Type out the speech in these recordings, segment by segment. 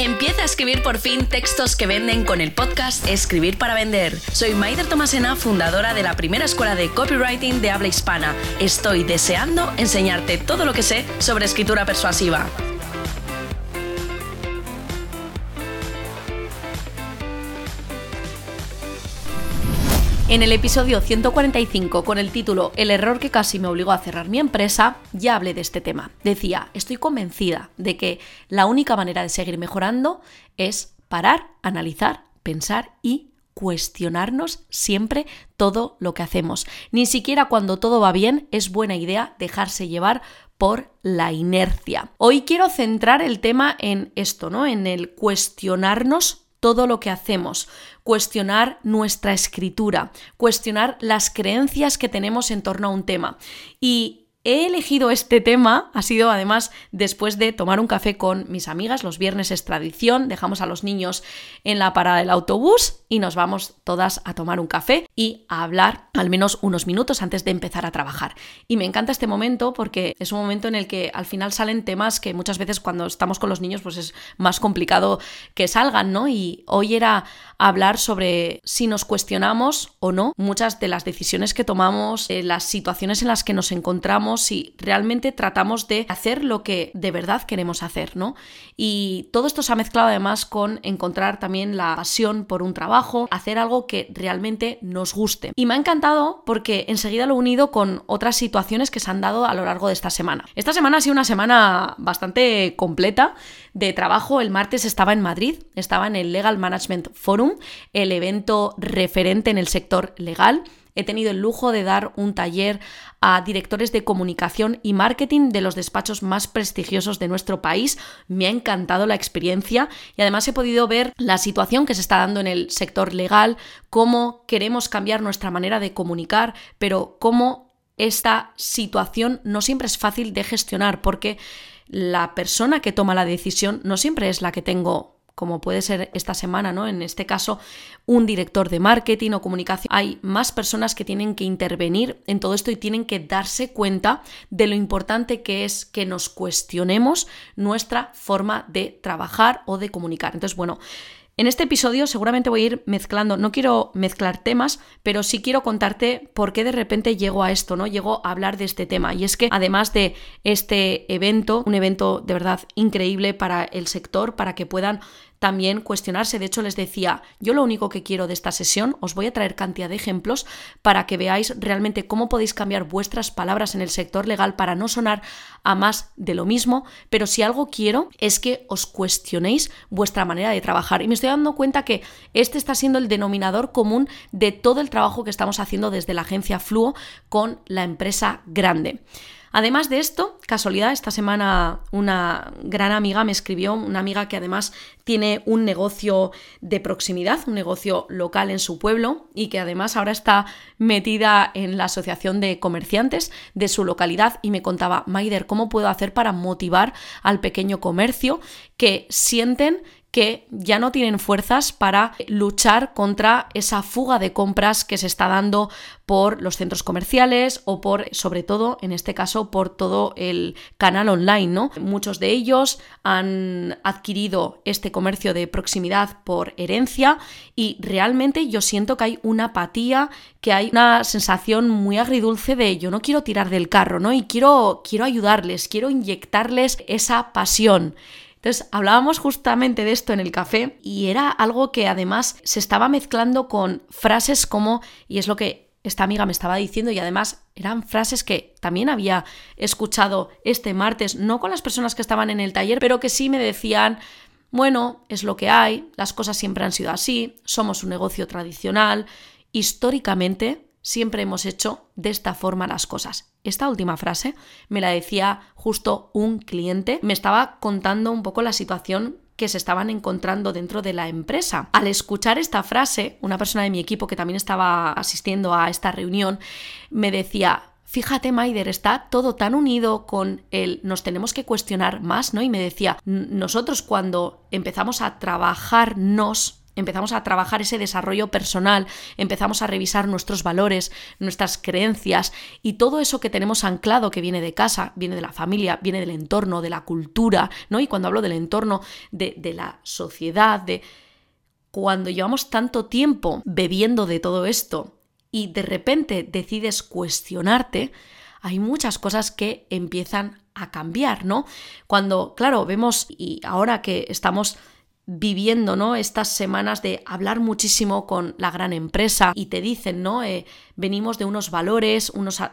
Empieza a escribir por fin textos que venden con el podcast Escribir para Vender. Soy Maider Tomasena, fundadora de la primera escuela de copywriting de habla hispana. Estoy deseando enseñarte todo lo que sé sobre escritura persuasiva. En el episodio 145, con el título El error que casi me obligó a cerrar mi empresa, ya hablé de este tema. Decía, estoy convencida de que la única manera de seguir mejorando es parar, analizar, pensar y cuestionarnos siempre todo lo que hacemos. Ni siquiera cuando todo va bien es buena idea dejarse llevar por la inercia. Hoy quiero centrar el tema en esto, ¿no? En el cuestionarnos todo lo que hacemos, cuestionar nuestra escritura, cuestionar las creencias que tenemos en torno a un tema. Y he elegido este tema, ha sido además después de tomar un café con mis amigas, los viernes es tradición, dejamos a los niños en la parada del autobús y nos vamos todas a tomar un café y a hablar al menos unos minutos antes de empezar a trabajar. Y me encanta este momento porque es un momento en el que al final salen temas que muchas veces cuando estamos con los niños pues es más complicado que salgan, ¿no? Y hoy era hablar sobre si nos cuestionamos o no muchas de las decisiones que tomamos, las situaciones en las que nos encontramos, si realmente tratamos de hacer lo que de verdad queremos hacer, ¿no? Y todo esto se ha mezclado además con encontrar también la pasión por un trabajo, hacer algo que realmente nos guste. Y me ha encantado porque enseguida lo he unido con otras situaciones que se han dado a lo largo de esta semana. Esta semana ha sido una semana bastante completa de trabajo. El martes estaba en Madrid, estaba en el Legal Management Forum, el evento referente en el sector legal. He tenido el lujo de dar un taller a directores de comunicación y marketing de los despachos más prestigiosos de nuestro país. Me ha encantado la experiencia y además he podido ver la situación que se está dando en el sector legal, cómo queremos cambiar nuestra manera de comunicar, pero cómo esta situación no siempre es fácil de gestionar porque la persona que toma la decisión no siempre es la que tengo, como puede ser esta semana, ¿no? En este caso, un director de marketing o comunicación. Hay más personas que tienen que intervenir en todo esto y tienen que darse cuenta de lo importante que es que nos cuestionemos nuestra forma de trabajar o de comunicar. Entonces, bueno, en este episodio seguramente voy a ir mezclando, no quiero mezclar temas, pero sí quiero contarte por qué de repente llego a esto, ¿no? Llego a hablar de este tema. Y es que además de este evento, un evento de verdad increíble para el sector, para que puedan también cuestionarse. De hecho, les decía, yo lo único que quiero de esta sesión, os voy a traer cantidad de ejemplos para que veáis realmente cómo podéis cambiar vuestras palabras en el sector legal para no sonar a más de lo mismo, pero si algo quiero es que os cuestionéis vuestra manera de trabajar. Y me estoy dando cuenta que este está siendo el denominador común de todo el trabajo que estamos haciendo desde la agencia Fluo con la empresa grande. Además de esto, casualidad, esta semana una gran amiga me escribió, una amiga que además tiene un negocio de proximidad, un negocio local en su pueblo y que además ahora está metida en la asociación de comerciantes de su localidad y me contaba, Maider, ¿cómo puedo hacer para motivar al pequeño comercio que sienten que ya no tienen fuerzas para luchar contra esa fuga de compras que se está dando por los centros comerciales o por, sobre todo, en este caso, por todo el canal online, ¿no? Muchos de ellos han adquirido este comercio de proximidad por herencia y realmente yo siento que hay una apatía, que hay una sensación muy agridulce de yo no quiero tirar del carro, ¿no? Y quiero ayudarles, quiero inyectarles esa pasión. Entonces hablábamos justamente de esto en el café y era algo que además se estaba mezclando con frases como, y es lo que esta amiga me estaba diciendo y además eran frases que también había escuchado este martes, no con las personas que estaban en el taller, pero que sí me decían, bueno, es lo que hay, las cosas siempre han sido así, somos un negocio tradicional, históricamente siempre hemos hecho de esta forma las cosas. Esta última frase me la decía justo un cliente, me estaba contando un poco la situación que se estaban encontrando dentro de la empresa. Al escuchar esta frase, una persona de mi equipo que también estaba asistiendo a esta reunión, me decía, fíjate, Maider, está todo tan unido con el nos tenemos que cuestionar más, ¿no? Y me decía, nosotros cuando empezamos a trabajarnos empezamos a trabajar ese desarrollo personal, empezamos a revisar nuestros valores, nuestras creencias y todo eso que tenemos anclado que viene de casa, viene de la familia, viene del entorno, de la cultura, ¿no? Y cuando hablo del entorno, de la sociedad, cuando llevamos tanto tiempo bebiendo de todo esto y de repente decides cuestionarte, hay muchas cosas que empiezan a cambiar, ¿no? Cuando, claro, vemos, y ahora que estamos viviendo, ¿no?, estas semanas de hablar muchísimo con la gran empresa y te dicen, ¿no?, venimos de unos valores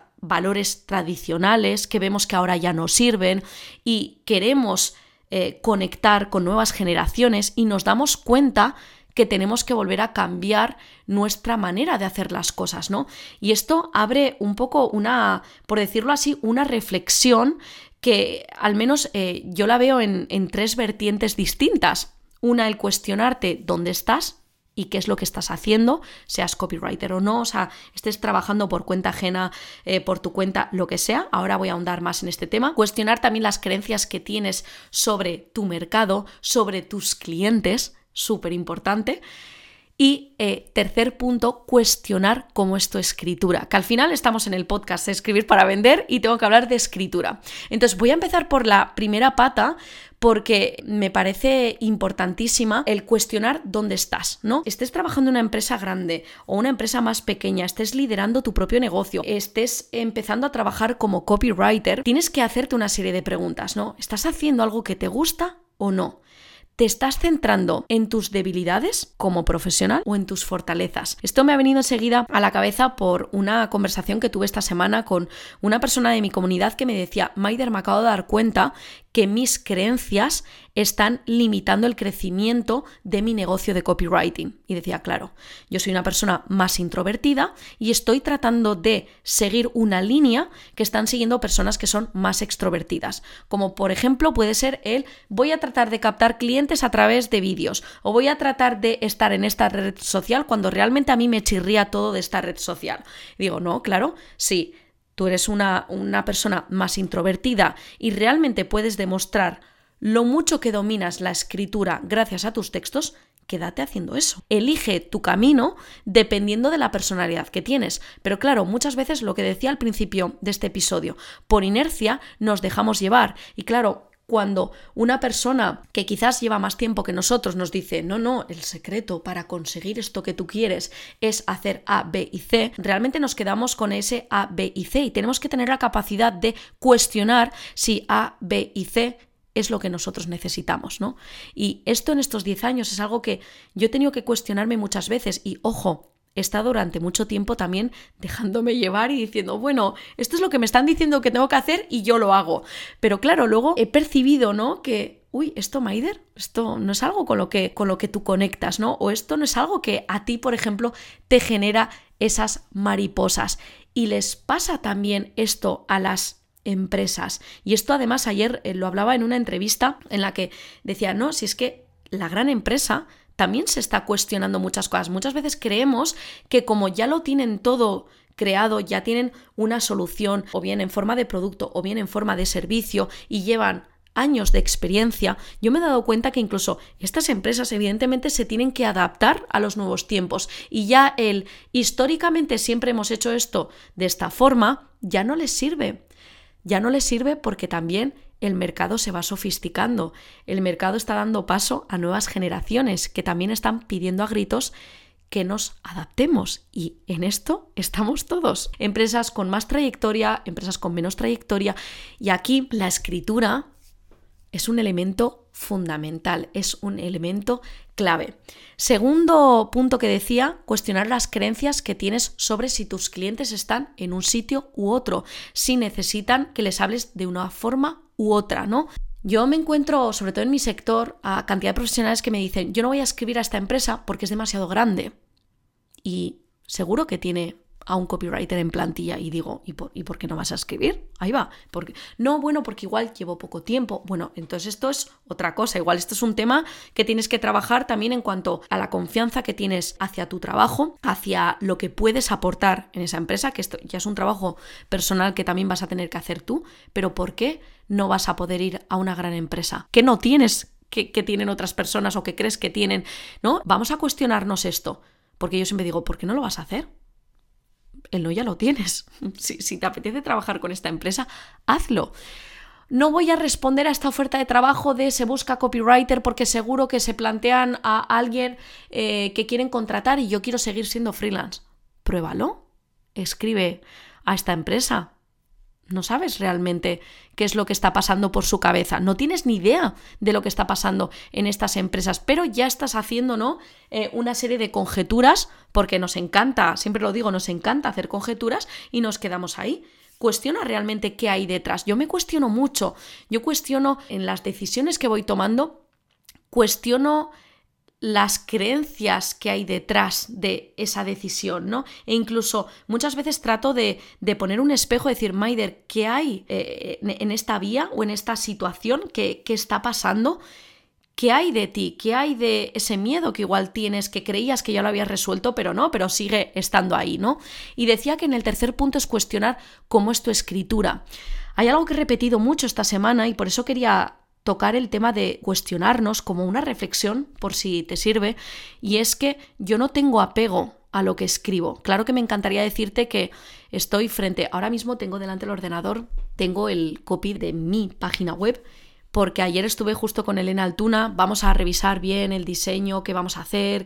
tradicionales que vemos que ahora ya no sirven y queremos conectar con nuevas generaciones y nos damos cuenta que tenemos que volver a cambiar nuestra manera de hacer las cosas, ¿no? Y esto abre un poco por decirlo así, una reflexión que al menos yo la veo en 3 vertientes distintas. Una, el cuestionarte dónde estás y qué es lo que estás haciendo, seas copywriter o no, o sea, estés trabajando por cuenta ajena, por tu cuenta, lo que sea. Ahora voy a ahondar más en este tema. Cuestionar también las creencias que tienes sobre tu mercado, sobre tus clientes, súper importante. Y tercer punto, cuestionar cómo es tu escritura, que al final estamos en el podcast de Escribir para Vender y tengo que hablar de escritura. Entonces voy a empezar por la primera pata porque me parece importantísima el cuestionar dónde estás, ¿no? Estés trabajando en una empresa grande o una empresa más pequeña, estés liderando tu propio negocio, estés empezando a trabajar como copywriter, tienes que hacerte una serie de preguntas, ¿no? ¿Estás haciendo algo que te gusta o no? ¿Te estás centrando en tus debilidades como profesional o en tus fortalezas? Esto me ha venido enseguida a la cabeza por una conversación que tuve esta semana con una persona de mi comunidad que me decía: Maider, me acabo de dar cuenta que mis creencias están limitando el crecimiento de mi negocio de copywriting. Y decía, claro, yo soy una persona más introvertida y estoy tratando de seguir una línea que están siguiendo personas que son más extrovertidas. Como por ejemplo puede ser voy a tratar de captar clientes a través de vídeos o voy a tratar de estar en esta red social cuando realmente a mí me chirría todo de esta red social. Y digo, no, claro, sí. Tú eres una persona más introvertida y realmente puedes demostrar lo mucho que dominas la escritura gracias a tus textos, quédate haciendo eso. Elige tu camino dependiendo de la personalidad que tienes. Pero claro, muchas veces lo que decía al principio de este episodio, por inercia nos dejamos llevar. Y claro, cuando una persona que quizás lleva más tiempo que nosotros nos dice no, el secreto para conseguir esto que tú quieres es hacer A, B y C, realmente nos quedamos con ese A, B y C y tenemos que tener la capacidad de cuestionar si A, B y C es lo que nosotros necesitamos, ¿no? Y esto en estos 10 años es algo que yo he tenido que cuestionarme muchas veces y, ojo, he estado durante mucho tiempo también dejándome llevar y diciendo, bueno, esto es lo que me están diciendo que tengo que hacer y yo lo hago. Pero claro, luego he percibido, ¿no?, que, esto, Maider, esto no es algo con lo que tú conectas, ¿no? O esto no es algo que a ti, por ejemplo, te genera esas mariposas. Y les pasa también esto a las empresas. Y esto además ayer lo hablaba en una entrevista en la que decía, no, si es que la gran empresa también se está cuestionando muchas cosas. Muchas veces creemos que como ya lo tienen todo creado, ya tienen una solución, o bien en forma de producto, o bien en forma de servicio, y llevan años de experiencia, yo me he dado cuenta que incluso estas empresas evidentemente se tienen que adaptar a los nuevos tiempos. Y ya históricamente siempre hemos hecho esto de esta forma, ya no les sirve. Ya no les sirve porque también el mercado se va sofisticando. El mercado está dando paso a nuevas generaciones que también están pidiendo a gritos que nos adaptemos. Y en esto estamos todos. Empresas con más trayectoria, empresas con menos trayectoria. Y aquí la escritura es un elemento fundamental, es un elemento clave. Segundo punto que decía, cuestionar las creencias que tienes sobre si tus clientes están en un sitio u otro, si necesitan que les hables de una forma u otra, ¿no? Yo me encuentro, sobre todo en mi sector, a cantidad de profesionales que me dicen, yo no voy a escribir a esta empresa porque es demasiado grande. Y seguro que tiene a un copywriter en plantilla y digo, ¿y por qué no vas a escribir? Ahí va. Porque igual llevo poco tiempo. Bueno, entonces esto es otra cosa. Igual esto es un tema que tienes que trabajar también en cuanto a la confianza que tienes hacia tu trabajo, hacia lo que puedes aportar en esa empresa, que esto ya es un trabajo personal que también vas a tener que hacer tú, pero ¿por qué no vas a poder ir a una gran empresa? ¿Qué no tienes que tienen otras personas o que crees que tienen, ¿no? Vamos a cuestionarnos esto, porque yo siempre digo, ¿por qué no lo vas a hacer? El no ya lo tienes. Si te apetece trabajar con esta empresa, hazlo. No voy a responder a esta oferta de trabajo de se busca copywriter porque seguro que se plantean a alguien que quieren contratar y yo quiero seguir siendo freelance. Pruébalo. Escribe a esta empresa. No sabes realmente qué es lo que está pasando por su cabeza. No tienes ni idea de lo que está pasando en estas empresas, pero ya estás haciendo, ¿no? Una serie de conjeturas, porque nos encanta, siempre lo digo, nos encanta hacer conjeturas y nos quedamos ahí. Cuestiona realmente qué hay detrás. Yo me cuestiono mucho. Yo cuestiono en las decisiones que voy tomando, cuestiono las creencias que hay detrás de esa decisión, ¿no? E incluso muchas veces trato de poner un espejo y decir, Maider, ¿qué hay en esta vía o en esta situación que está pasando? ¿Qué hay de ti? ¿Qué hay de ese miedo que igual tienes, que creías que ya lo habías resuelto, pero no, pero sigue estando ahí, ¿no? Y decía que en el tercer punto es cuestionar cómo es tu escritura. Hay algo que he repetido mucho esta semana y por eso quería tocar el tema de cuestionarnos como una reflexión, por si te sirve, y es que yo no tengo apego a lo que escribo. Claro que me encantaría decirte que estoy ahora mismo tengo delante del ordenador, tengo el copy de mi página web, porque ayer estuve justo con Elena Altuna, vamos a revisar bien el diseño, qué vamos a hacer,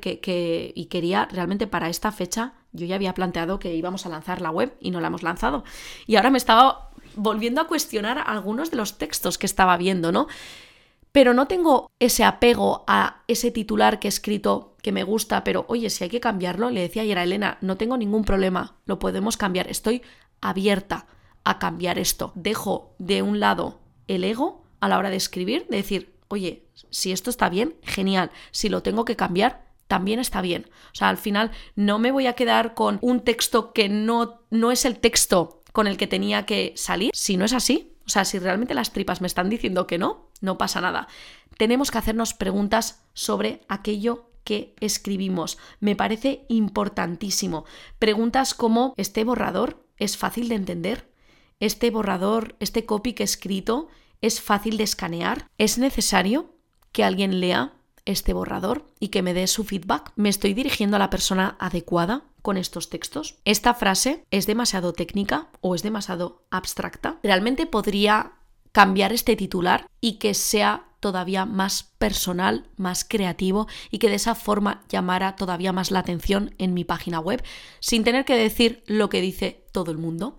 y quería realmente para esta fecha, yo ya había planteado que íbamos a lanzar la web y no la hemos lanzado. Y ahora me estaba volviendo a cuestionar algunos de los textos que estaba viendo, ¿no? Pero no tengo ese apego a ese titular que he escrito que me gusta, pero oye, si hay que cambiarlo, le decía ayer a Elena, no tengo ningún problema, lo podemos cambiar, estoy abierta a cambiar esto. Dejo de un lado el ego a la hora de escribir, de decir, oye, si esto está bien, genial, si lo tengo que cambiar, también está bien. O sea, al final no me voy a quedar con un texto que no es el texto con el que tenía que salir. Si no es así, o sea, si realmente las tripas me están diciendo que no pasa nada. Tenemos que hacernos preguntas sobre aquello que escribimos. Me parece importantísimo. Preguntas como, ¿este borrador es fácil de entender? ¿Este borrador, este copy que he escrito, es fácil de escanear? ¿Es necesario que alguien lea este borrador y que me dé su feedback? ¿Me estoy dirigiendo a la persona adecuada con estos textos? ¿Esta frase es demasiado técnica o es demasiado abstracta? ¿Realmente podría cambiar este titular y que sea todavía más personal, más creativo y que de esa forma llamara todavía más la atención en mi página web sin tener que decir lo que dice todo el mundo?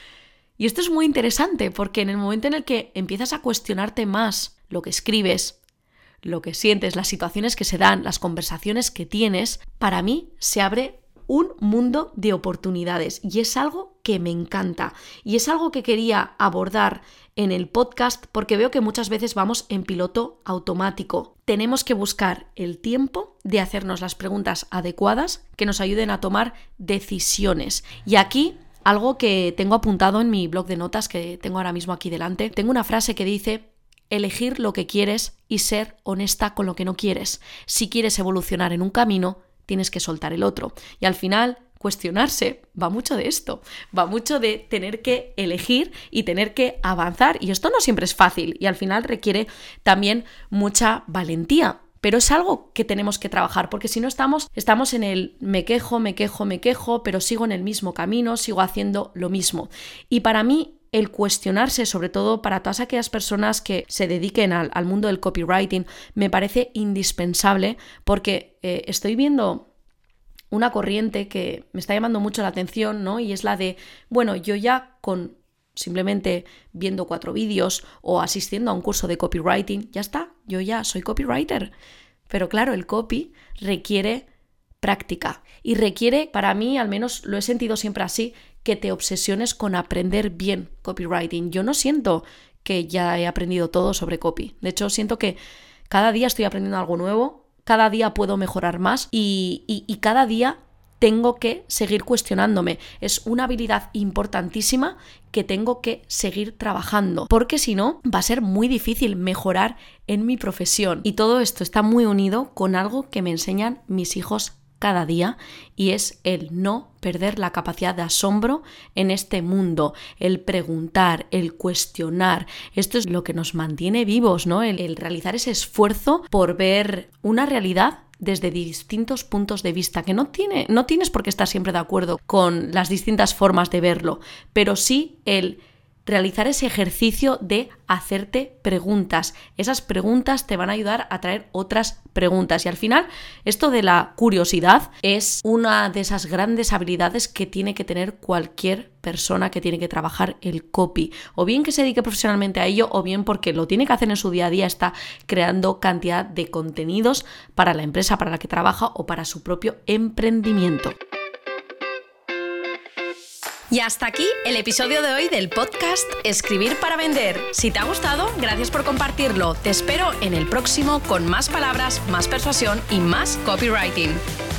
Y esto es muy interesante porque en el momento en el que empiezas a cuestionarte más lo que escribes, lo que sientes, las situaciones que se dan, las conversaciones que tienes, para mí se abre un mundo de oportunidades y es algo que me encanta y es algo que quería abordar en el podcast porque veo que muchas veces vamos en piloto automático. Tenemos que buscar el tiempo de hacernos las preguntas adecuadas que nos ayuden a tomar decisiones. Y aquí algo que tengo apuntado en mi blog de notas que tengo ahora mismo aquí delante, tengo una frase que dice: elegir lo que quieres y ser honesta con lo que no quieres. Si quieres evolucionar en un camino, tienes que soltar el otro. Y al final, cuestionarse va mucho de esto, va mucho de tener que elegir y tener que avanzar. Y esto no siempre es fácil y al final requiere también mucha valentía. Pero es algo que tenemos que trabajar, porque si no estamos en el me quejo, pero sigo en el mismo camino, sigo haciendo lo mismo. Y para mí, el cuestionarse, sobre todo para todas aquellas personas que se dediquen al mundo del copywriting, me parece indispensable porque estoy viendo una corriente que me está llamando mucho la atención, ¿no? Y es la de, bueno, yo ya con simplemente viendo 4 vídeos o asistiendo a un curso de copywriting, ya está, yo ya soy copywriter. Pero claro, el copy requiere práctica y requiere, para mí, al menos lo he sentido siempre así, que te obsesiones con aprender bien copywriting. Yo no siento que ya he aprendido todo sobre copy. De hecho, siento que cada día estoy aprendiendo algo nuevo, cada día puedo mejorar más y cada día tengo que seguir cuestionándome. Es una habilidad importantísima que tengo que seguir trabajando, porque si no, va a ser muy difícil mejorar en mi profesión. Y todo esto está muy unido con algo que me enseñan mis hijos cada día, y es el no perder la capacidad de asombro en este mundo, el preguntar, el cuestionar. Esto es lo que nos mantiene vivos, ¿no? El realizar ese esfuerzo por ver una realidad desde distintos puntos de vista, que no tienes por qué estar siempre de acuerdo con las distintas formas de verlo, pero sí el realizar ese ejercicio de hacerte preguntas. Esas preguntas te van a ayudar a traer otras preguntas. Y al final, esto de la curiosidad es una de esas grandes habilidades que tiene que tener cualquier persona que tiene que trabajar el copy. O bien que se dedique profesionalmente a ello, o bien porque lo tiene que hacer en su día a día, está creando cantidad de contenidos para la empresa para la que trabaja o para su propio emprendimiento. Y hasta aquí el episodio de hoy del podcast Escribir para Vender. Si te ha gustado, gracias por compartirlo. Te espero en el próximo con más palabras, más persuasión y más copywriting.